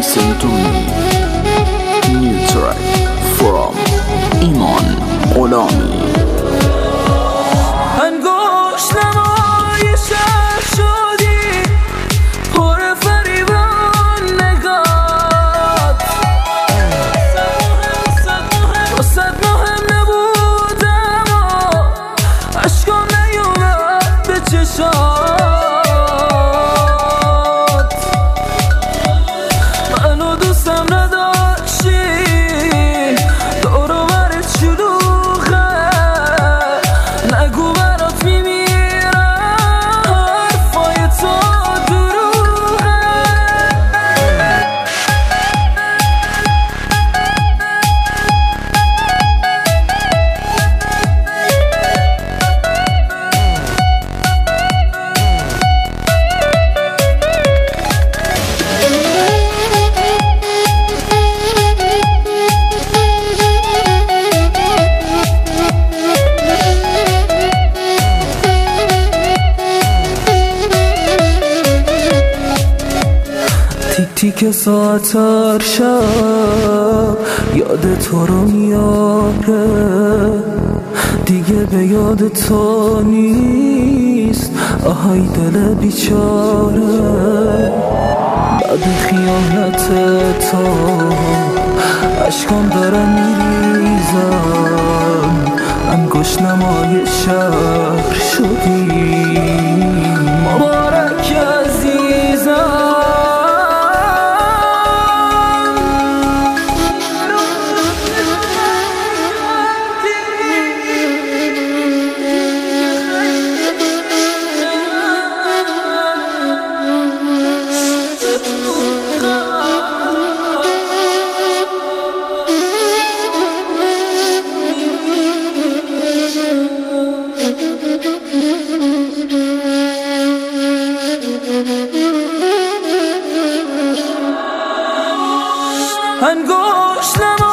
Listen to me. New track from Iman Olami. انگوش نمای شهر شدی پر فریبان نگات واسد مهم نبودم و عشقم نیومد به چشات منو دوستم نداشتی دور و برت شلوغه نگو برات میمیرم حرفای تو دروغه تیک تیک ساعت هر شب یاد تو رو میاره دیگه به یاد تو نیست آهای دل بیچاره بعد خیانت تو عشقام دارم میریزم انگشت نمای شهر شدی مبارک عزیزم انگشت